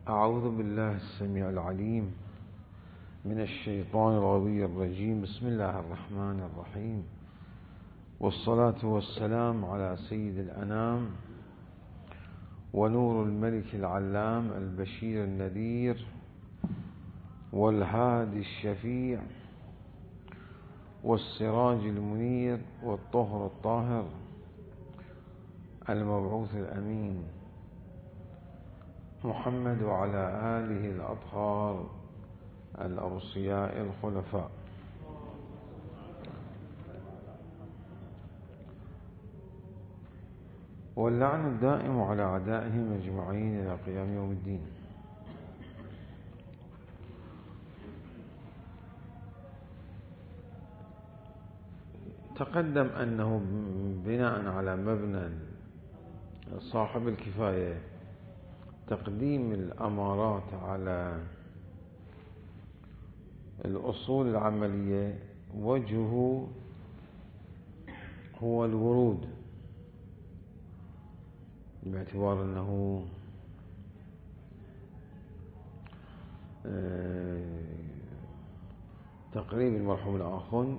أعوذ بالله السميع العليم من الشيطان الغوي الرجيم. بسم الله الرحمن الرحيم، والصلاة والسلام على سيد الأنام ونور الملك العلام البشير النذير والهادي الشفيع والسراج المنير والطهر الطاهر المبعوث الأمين محمد وعلى آله الأطهار الأوصياء الخلفاء. واللعن الدائم على أعدائهم أجمعين إلى قيام يوم الدين. تقدم أنه بناء على مبنى صاحب الكفاية تقديم الأمارات على الأصول العملية وجهه هو الورود، باعتبار أنه تقريب المرحوم الآخوند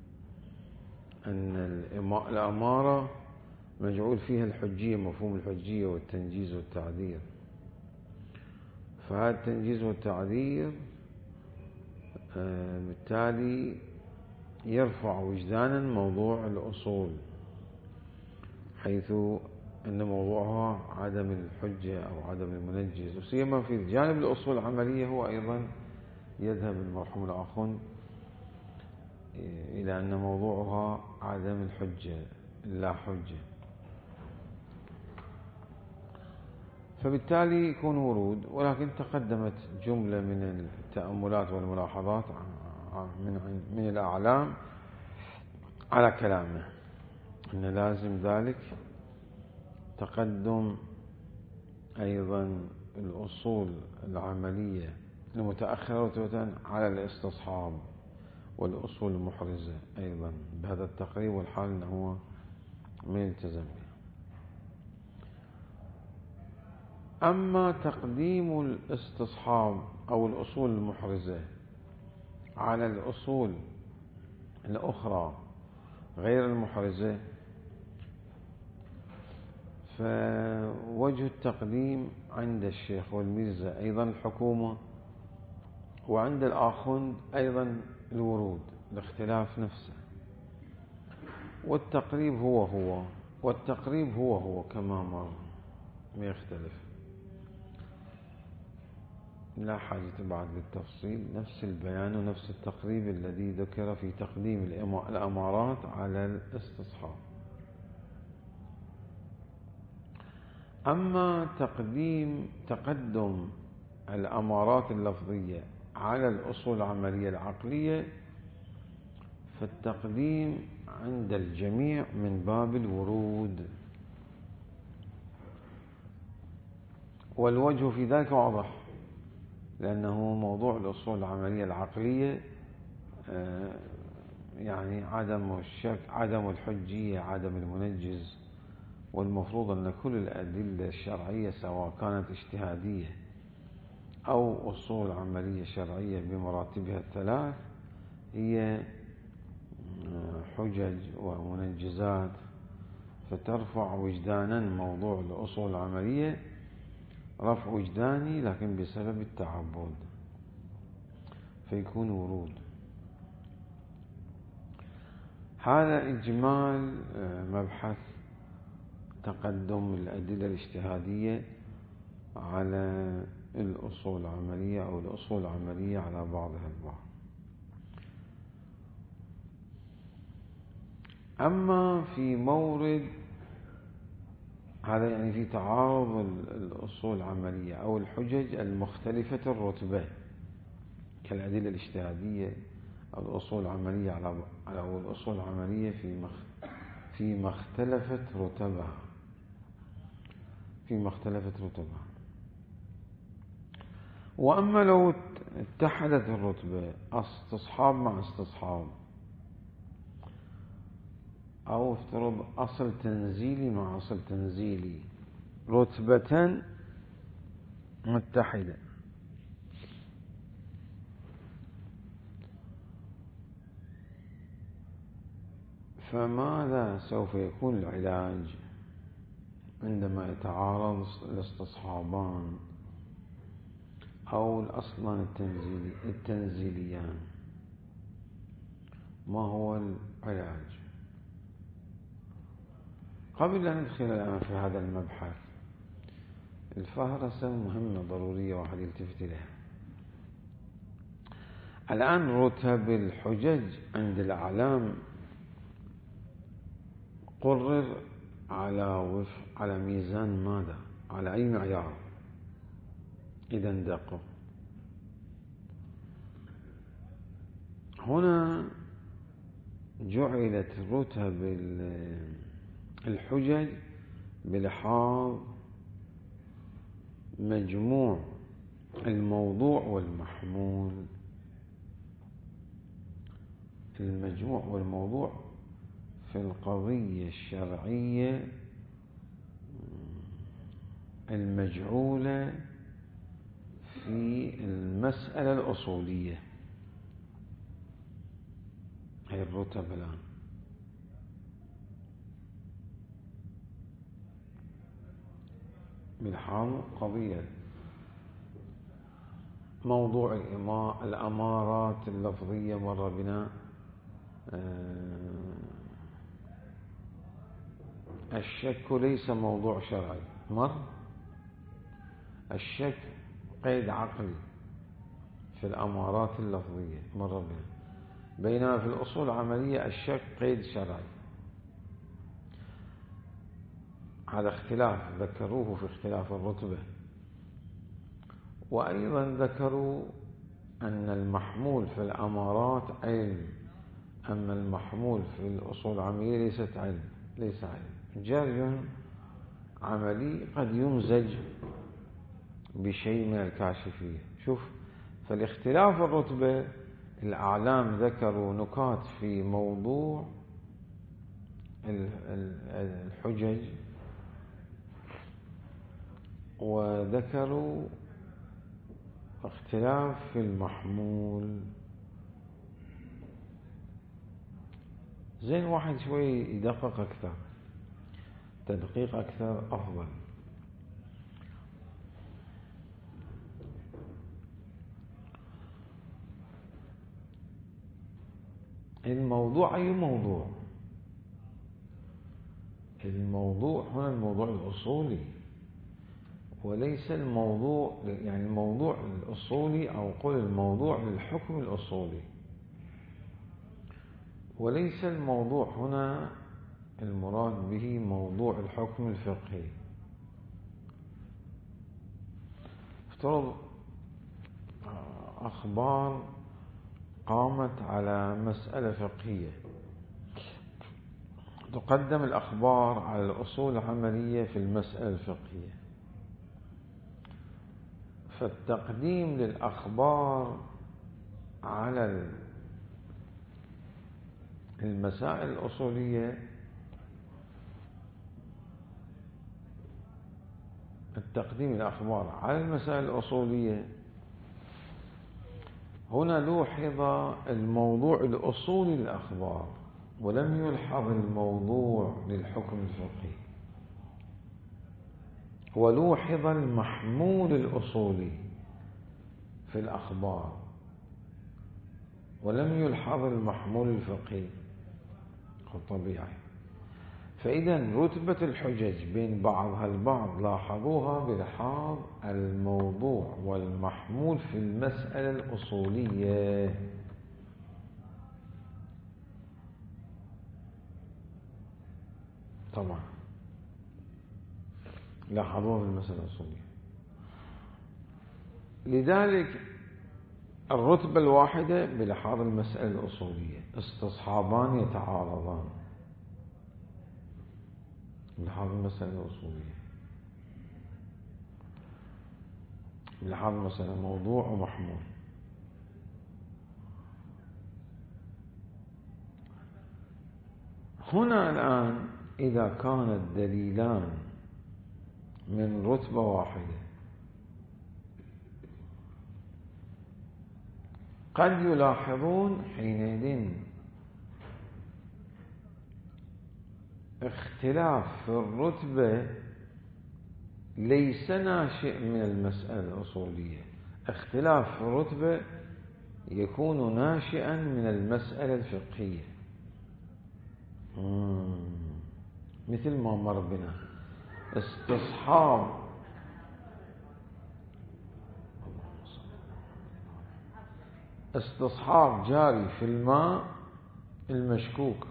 أن الأمارة مجعول فيها الحجية، مفهوم الحجية والتنجيز والتعذير، فهذا التنجيز والتعذير بالتالي يرفع وجدانا موضوع الأصول، حيث أن موضوعها عدم الحجة أو عدم المنجز، وسيما في جانب الأصول العملية هو أيضا يذهب المرحوم الآخوند إلى أن موضوعها عدم الحجة لا حجة، فبالتالي يكون ورود. ولكن تقدمت جملة من التأملات والملاحظات من الأعلام على كلامه أن لازم ذلك تقدم أيضا الأصول العملية المتأخرة رتبة على الاستصحاب والأصول المحرزة أيضا بهذا التقريب، والحال أنه من التزم به. أما تقديم الاستصحاب أو الأصول المحرزة على الأصول الأخرى غير المحرزة، فوجه التقديم عند الشيخ والميرزا أيضا الحكومة، وعند الآخوند أيضا الورود، الاختلاف نفسه، والتقريب هو كما مر، ما يختلف، لا حاجة بعد للتفصيل، نفس البيان ونفس التقريب الذي ذكر في تقديم الأمارات على الاستصحاب. أما تقدم الأمارات اللفظية على الأصول العملية العقلية، فالتقديم عند الجميع من باب الورود، والوجه في ذلك واضح، لأنه موضوع الأصول العملية العقلية يعني عدم الشك، عدم الحجية، عدم المنجز، والمفروض أن كل الأدلة الشرعية سواء كانت اجتهادية أو أصول عملية شرعية بمراتبها الثلاث هي حجج ومنجزات، فترفع وجدانا موضوع الأصول العملية رفع وجداني لكن بسبب التعبد، فيكون ورود. هذا إجمال مبحث تقدم الأدلة الاجتهادية على الأصول العملية أو الأصول العملية على بعضها البعض. أما في مورد هذا يعني في تعارض الأصول العملية أو الحجج المختلفة الرتبة كالأدلة الاجتهادية أو الأصول العملية أو الأصول العملية فيما اختلفت رتبها. وأما لو اتحدت الرتبة استصحاب مع استصحاب، أو افترض أصل تنزيلي مع أصل تنزيلي رتبة متحدة. فماذا سوف يكون العلاج عندما يتعارض الاستصحابان أو الأصلان التنزيليان؟ ما هو العلاج؟ قبل أن ندخل الآن في هذا المبحث، الفهرسة مهمة ضرورية واحد يلتفت لها. الآن رتب الحجج عند الأعلام قرر على ميزان ماذا؟ على أي معيار؟ إذا دقوا هنا جعلت رتب الحجج بلحاظ مجموع الموضوع والمحمول. المجموع والموضوع في القضية الشرعية المجعولة في المسألة الأصولية. هي الرتب الآن. بالحال قضية موضوع الأمارات اللفظية مر بنا. الشك ليس موضوع شرعي، الشك قيد عقلي في الأمارات اللفظية مر بنا، بينما في الأصول العملية الشك قيد شرعي. هذا اختلاف ذكروه في اختلاف الرتبة. وأيضا ذكروا أن المحمول في الأمارات علم، أما المحمول في الأصول العملية ليس علم، جري عملي قد يمزج بشيء من الكاشفية. شوف، فالاختلاف الرتبة الأعلام ذكروا نكات في موضوع الحجج، وذكروا اختلاف في المحمول. زين واحد شوي يدقق أكثر، تدقيق أكثر أفضل. الموضوع أي موضوع؟ الموضوع هنا الموضوع الأصولي، وليس الموضوع يعني الموضوع الأصولي، أو قل الموضوع للحكم الأصولي، وليس الموضوع هنا المراد به موضوع الحكم الفقهي. افترض أخبار قامت على مسألة فقهية، تقدم الأخبار على الأصول العملية في المسألة الفقهية، فالتقديم للأخبار على المسائل الأصولية، التقديم الأخبار على المسائل الأصولية هنا لوحظ الموضوع الأصولي للأخبار، ولم يلحظ الموضوع للحكم الفقهي، ولوحظ المحمول الأصولي في الأخبار، ولم يلحظ المحمول الفقهي. طبيعي. فإذا رتبة الحجج بين بعضها البعض لاحظوها بلحاظ الموضوع والمحمول في المسألة الأصولية. طبعا لاحظوها في المسألة الأصولية. لذلك الرتبة الواحدة بلحاظ المسألة الأصولية، استصحابان يتعارضان بلحاظ المسألة الأصولية، بلحاظ المسألة موضوع ومحمول. هنا الآن إذا كان الدليلان من رتبة واحدة قد يلاحظون حينئذ اختلاف في الرتبة ليس ناشئ من المسألة الأصولية، اختلاف في الرتبة يكون ناشئا من المسألة الفقهية. مثل ما مر بنا استصحاب جاري في الماء المشكوك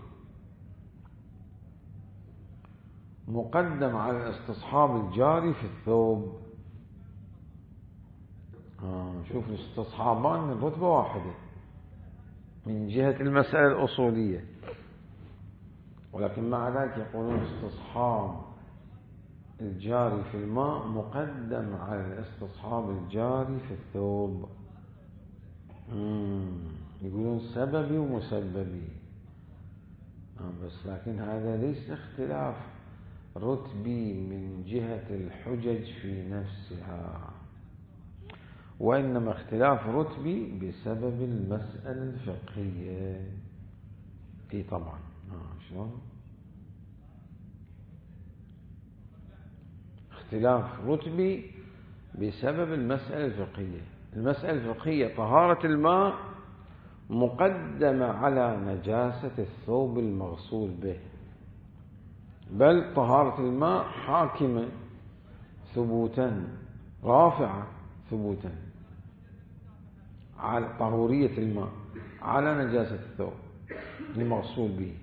مقدم على الاستصحاب الجاري في الثوب. شوف الاستصحابان من رتبة واحدة من جهة المسألة الأصولية، ولكن مع ذلك يقولون استصحاب الجاري في الماء مقدم على الاستصحاب الجاري في الثوب. يقولون سببي ومسببي. بس لكن هذا ليس اختلاف رتبي من جهة الحجج في نفسها، وإنما اختلاف رتبي بسبب المسألة الفقهية. اي طبعا. شلون؟ اختلاف رتبي بسبب المسألة الفقهية. المسألة الفقهية طهارة الماء مقدمة على نجاسة الثوب المغسول به، بل طهارة الماء حاكمة ثبوتا رافعة ثبوتا على طهورية الماء على نجاسة الثوب المغسول به.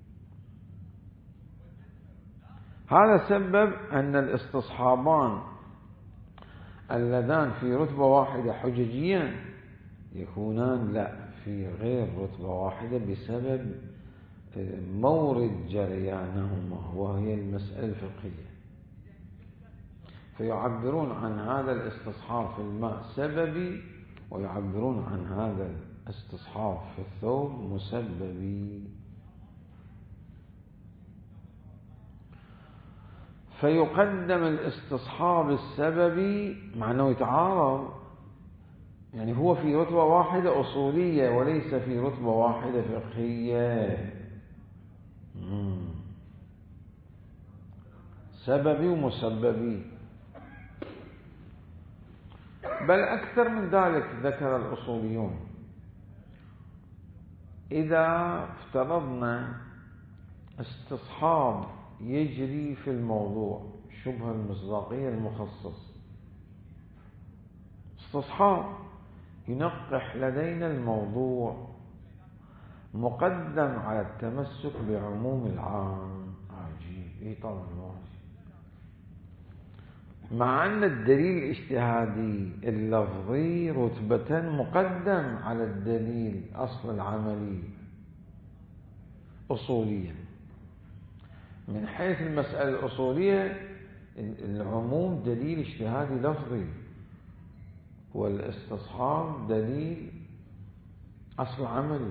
هذا سبب أن الاستصحابان اللذان في رتبة واحدة حججيا يكونان لا في غير رتبة واحدة بسبب مورد جريانهما وهي المسألة الفقهية، فيعبرون عن هذا الاستصحاب في الماء سببي، ويعبرون عن هذا الاستصحاب في الثوب مسببي. فيقدم الاستصحاب السببي مع أنه يتعارض، يعني هو في رتبة واحدة أصولية وليس في رتبة واحدة فقهية. سببي ومسببي. بل أكثر من ذلك ذكر الأصوليون، إذا افترضنا استصحاب يجري في الموضوع شبه المصداقية المخصص، استصحاب ينقح لدينا الموضوع مقدم على التمسك بعموم العام. عجيب. طبعا مع أن الدليل الاجتهادي اللفظي رتبة مقدم على الدليل أصل العملي أصوليا. من حيث المسألة الأصولية العموم دليل اجتهادي لفظي، والاستصحاب دليل أصل عملي.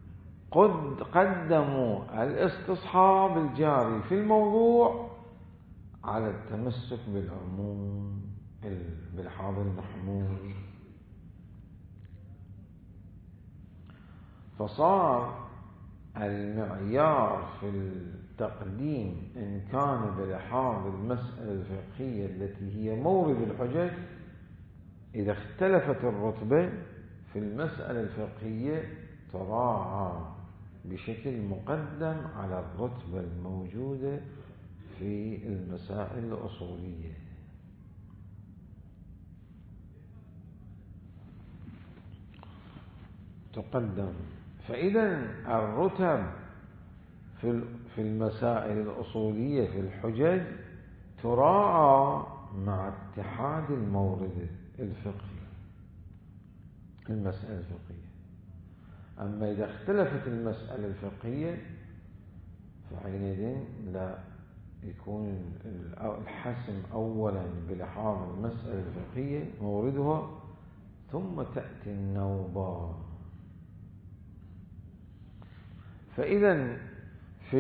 قدموا الاستصحاب الجاري في الموضوع على التمسك بالعموم بالحاضر المحمول، فصار المعيار في التقديم إن كان بلحاظ المسألة الفقهية التي هي مورد الحجج، إذا اختلفت الرتبة في المسألة الفقهية تراعى بشكل مقدم على الرتبة الموجودة في المسائل الأصولية. تقدم. فإذا الرتب في المسائل الأصولية في الحجج تراعى مع اتحاد المورد الفقهي المسألة الفقهية. أما إذا اختلفت المسألة الفقهية فحينئذ لا يكون الحسم أولا بلحاظ المسألة الفقهية موردها، ثم تأتي النوبة. فإذا في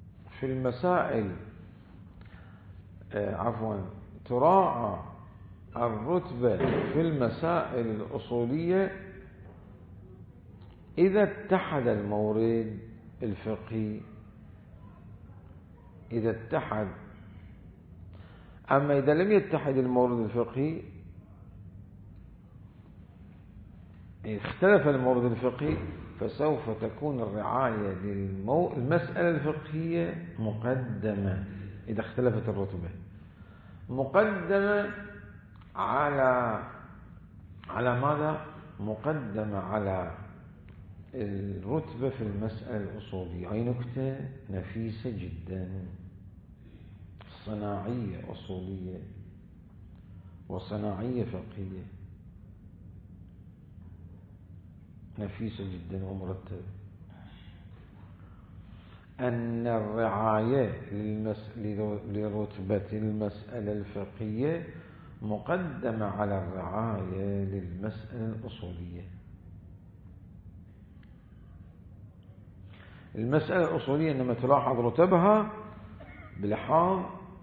المسائل تراعى الرتبة في المسائل الأصولية إذا اتحد المورد الفقهي، إذا اتحد. أما إذا لم يتحد المورد الفقهي، اختلف المورد الفقهي، فسوف تكون الرعاية للمسألة الفقهية مقدمة. إذا اختلفت الرتبة مقدمة على ماذا؟ مقدمة على الرتبة في المسألة الأصولية. هاي نكتة نفيسة جدا، صناعية أصولية وصناعية فقهية، نفيسة جدا ومرتبة. أن الرعاية لرتبة المسألة الفقهية مقدمة على الرعاية للمسألة الأصولية. المسألة الأصولية إنما تلاحظ رتبها بلحاظ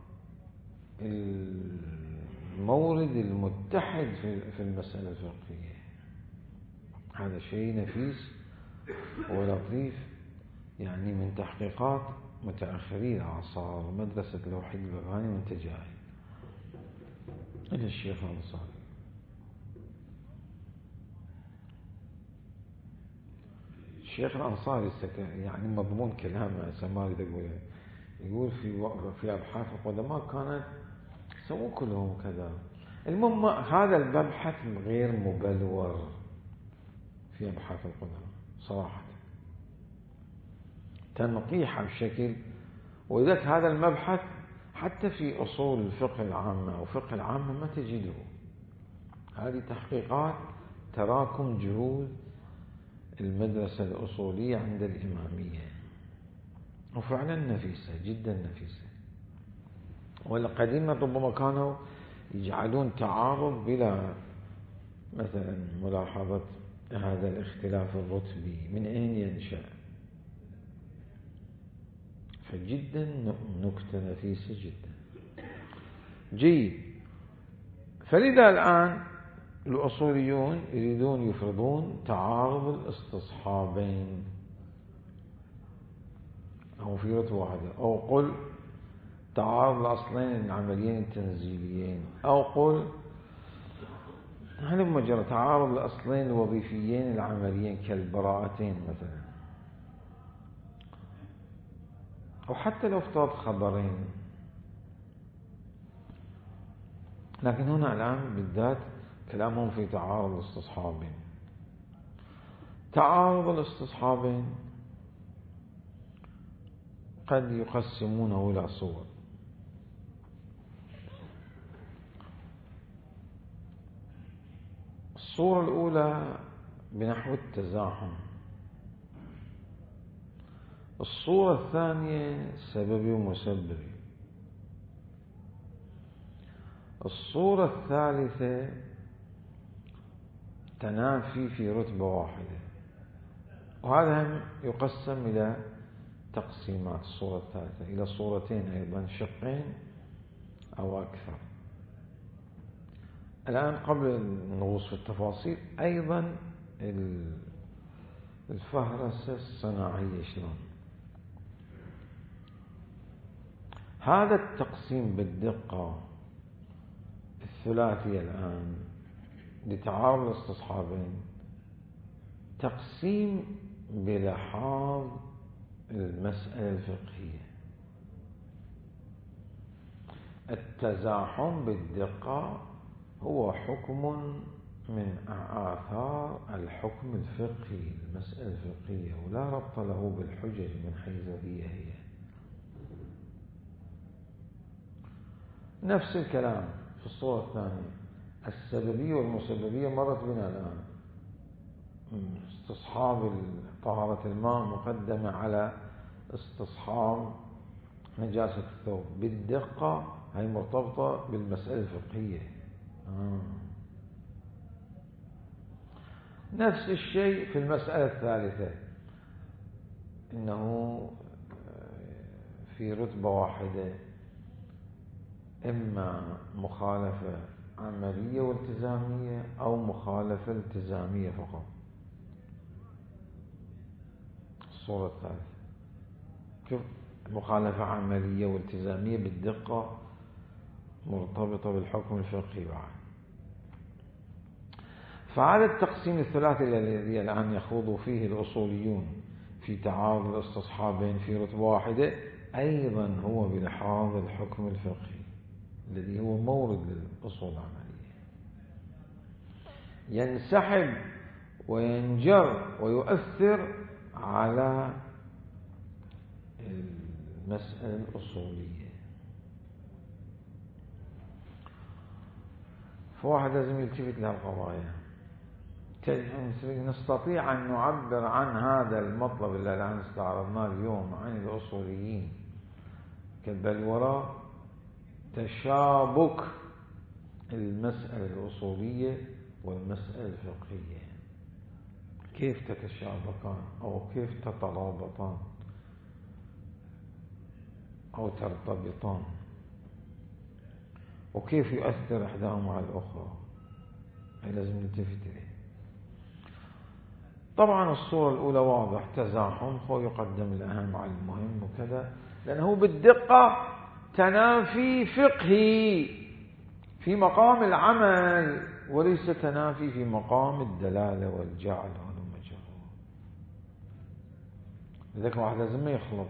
المورد المتحد في المسألة الفقهية. هذا شيء نفيس ولطيف، يعني من تحقيقات متأخري الأعصار، مدرسة الوحيد البرهاني وانت جاهل إلى الشيخ الأنصاري. الشيخ الأنصاري يعني مضمون كلامه سماري يقول في أبحاث القدماء كانت سووا كلهم كذا. المهم هذا المبحث غير مبلور في أبحاث القدماء صراحة، تنقيح بشكل. وإذا هذا المبحث حتى في أصول الفقه العامة أو فقه العامة ما تجده. هذه تحقيقات تراكم جهود المدرسة الأصولية عند الإمامية، وفعلا نفيسة جدا نفيسة. والقديمة ربما كانوا يجعلون تعارض بلا مثلا ملاحظة هذا الاختلاف الرتبي من أين ينشأ، فجدا نكتة نفيسة جدا. جيد. فلذا الآن الأصوليون يريدون يفرضون تعارض الاستصحابين أو في رتبة واحدة، أو قل تعارض الأصلين العمليين التنزيليين، أو قل هل مجرد تعارض الأصلين الوظيفيين العمليين كالبراءتين مثلا، أو حتى لو افترض خبرين. لكن هنا الآن بالذات كلامهم في تعارض الاستصحابين. تعارض الاستصحابين قد يقسمونه إلى صور. الصورة الأولى بنحو التزاحم، الصورة الثانية سببي ومسببي، الصورة الثالثة تنافي في رتبة واحدة. وهذا هم يقسم إلى تقسيمات. الصورة الثالثة إلى صورتين أيضا، شقين أو أكثر. الآن قبل النغوص في التفاصيل أيضا الفهرسة الصناعية شلون هذا التقسيم بالدقة الثلاثية الآن لتعارض الاستصحابين، تقسيم بلحاظ المسألة الفقهية. التزاحم بالدقة هو حكم من آثار الحكم الفقهي، المسألة الفقهية، ولا ربط له بالحجج من حيث هي. نفس الكلام في الصورة الثانية، السببية والمسببية مرت بنا الآن. استصحاب طهارة الماء مقدمة على استصحاب نجاسة الثوب بالدقة، هي مرتبطة بالمسألة الفقهية. نفس الشيء في المسألة الثالثة، إنه في رتبة واحدة إما مخالفة عملية والتزامية أو مخالفة التزامية فقط. الصورة الثالثة شوف، مخالفة عملية والتزامية بالدقة مرتبطة بالحكم الفقهي بعد. فهذا التقسيم الثلاثي الذي الآن يخوض فيه الأصوليون في تعارض الاستصحابين في رتبة واحدة أيضا هو بلحاظ الحكم الفقهي الذي هو مورد للأصول العملية، ينسحب وينجر ويؤثر على المسألة الأصولية. فواحد لازم يلتفت لها القضايا. نستطيع أن نعبر عن هذا المطلب الذي الآن استعرضناه اليوم عن الأصوليين كالبلورة تشابك المسألة الأصولية والمسألة الفقهية، كيف تتشابكان أو كيف تترابطان أو ترتبطان، وكيف يؤثر إحداهما على الأخرى. هي لازم نلتفت إليه. طبعا الصورة الأولى واضح، تزاحم، هو يقدم الأهم على المهم وكذا، لأنه بالدقة تنافي فقهي في مقام العمل وليس تنافي في مقام الدلالة والجعل والمجرور. لذلك واحد لازم ما يخلط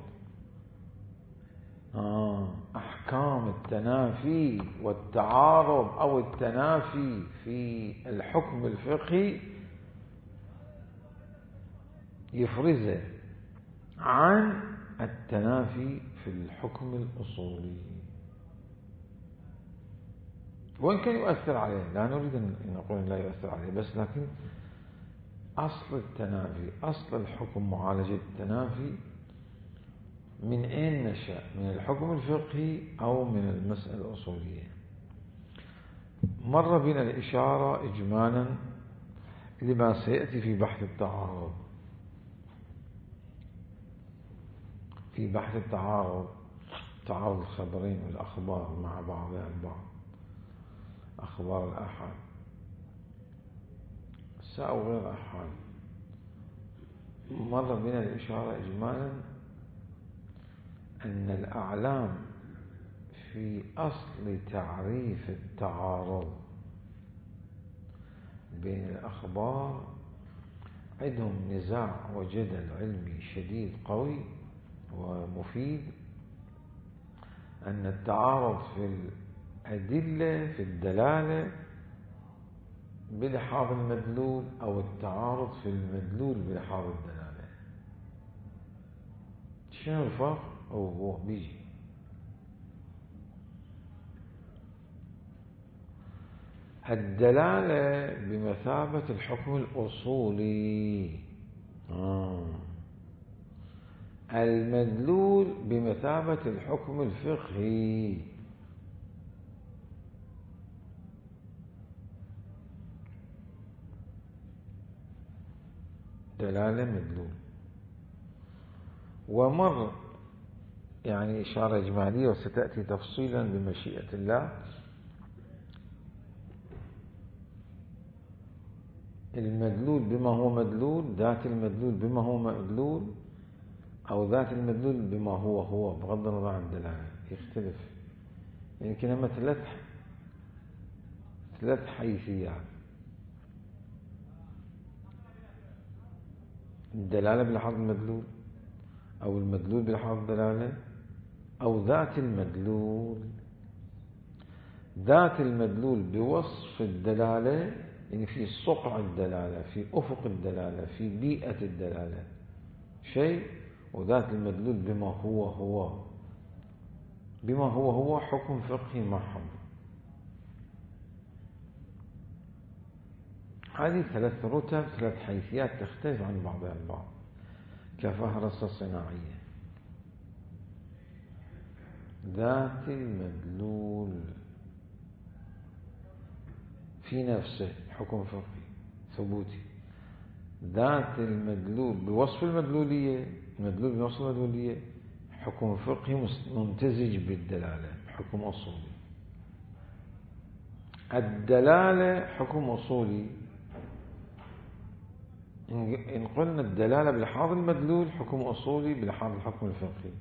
أحكام التنافي والتعارض أو التنافي في الحكم الفقهي يفرزه عن التنافي في الحكم الأصولي، وإن كان يؤثر عليه، لا نريد أن نقول لا يؤثر عليه، بس لكن أصل التنافي، أصل الحكم، معالجة التنافي من أين نشأ؟ من الحكم الفقهي أو من المسألة الأصولية. مر بنا الإشارة إجمالا لما سيأتي في بحث التعارض. في بحث التعارض، تعارض الخبرين والأخبار مع بعضها البعض، أخبار الآحاد أو غير الآحاد، مر بنا الإشارة إجمالا أن الأعلام في أصل تعريف التعارض بين الأخبار عندهم نزاع وجدل علمي شديد قوي ومفيد، أن التعارض في الأدلة في الدلالة بلحاظ المدلول أو التعارض في المدلول بلحاظ الدلالة. شنو الفرق؟ هو بيجي الدلالة بمثابة الحكم الأصولي، المدلول بمثابة الحكم الفقهي. دلالة مدلول. ومر يعني إشارة إجمالية وستأتي تفصيلا بمشيئة الله المدلول بما هو مدلول، ذات المدلول بما هو مدلول، أو ذات المدلول بما هو بغض النظر عن الدلالة يختلف. يمكن أما ثلاث حيثيات: الدلالة بلحاظ المدلول، أو المدلول بلحاظ الدلالة، أو ذات المدلول. ذات المدلول بوصف الدلالة، يعني في صقع الدلالة، في أفق الدلالة، في بيئة الدلالة شيء، وذات المدلول بما هو حكم فقهي محض. هذه ثلاث رتب، ثلاث حيثيات تختلف عن بعضها البعض كفهرسة صناعية. ذات المدلول في نفسه حكم فقهي ثبوتي، ذات المدلول بوصف المدلولية، المدلول بوصف المدلولية حكم فقهي ممتزج بالدلالة، حكم أصولي. الدلالة حكم أصولي. إن قلنا الدلالة بلحاظ المدلول حكم أصولي بلحاظ الحكم الفقهي.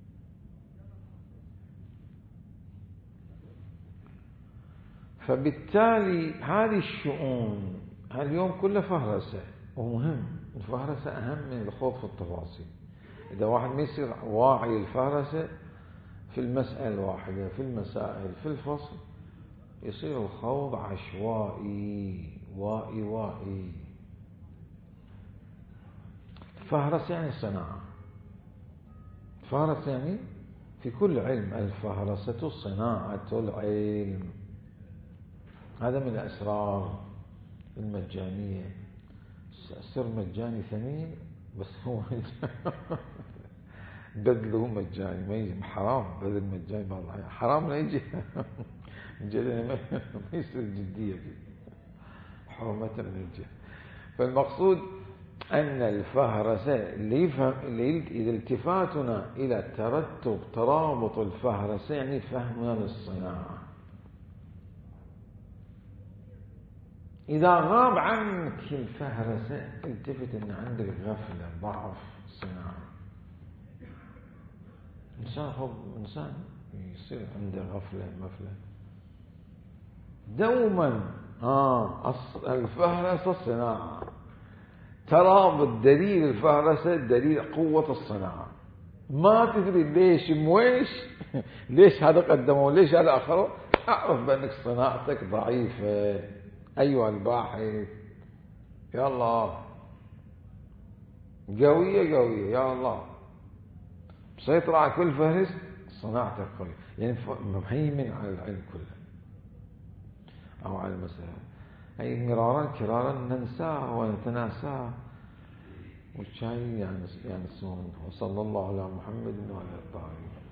فبالتالي هذه الشؤون اليوم كلها فهرسة، ومهم الفهرسة أهم من الخوض في التفاصيل. إذا واحد ما يصير واعي الفهرسة في المسألة الواحدة، في المسائل، في الفصل، يصير الخوض عشوائي وائي. الفهرسة يعني الصناعة. الفهرسة يعني في كل علم، الفهرسة صناعة العلم. هذا من الأسرار المجانية. السر مجاني ثمين، بس هو بذله مجاني، ما يجي حرام. بذل مجاني بعض الأحيان حرام، لا يجي ما يصير جدية فيه، حرمة من الجهة. فالمقصود أن الفهرسة إذا التفاتنا إلى ترابط الفهرسة يعني فهمنا للصناعة. إذا غاب عنك الفهرسة التفت أن عندك غفلة، ضعف صناعة. إنسان يصير عنده غفلة دوما. الفهرسة الصناعة، ترابط دليل الفهرسة دليل قوة الصناعة. ما تدري ليش مويش ليش هذا قدمه ليش هذا أخره، أعرف بأنك صناعتك ضعيفة أيها الباحث. يا الله قوية يا الله، مسيطر على كل فهرس، صناعتك قوية، يعني مهيمن على العلم كله أو على المسألة. أي مرارا كرارا ننساه ونتناساه، والشاي يعني وصلى الله على محمد وعلى آله.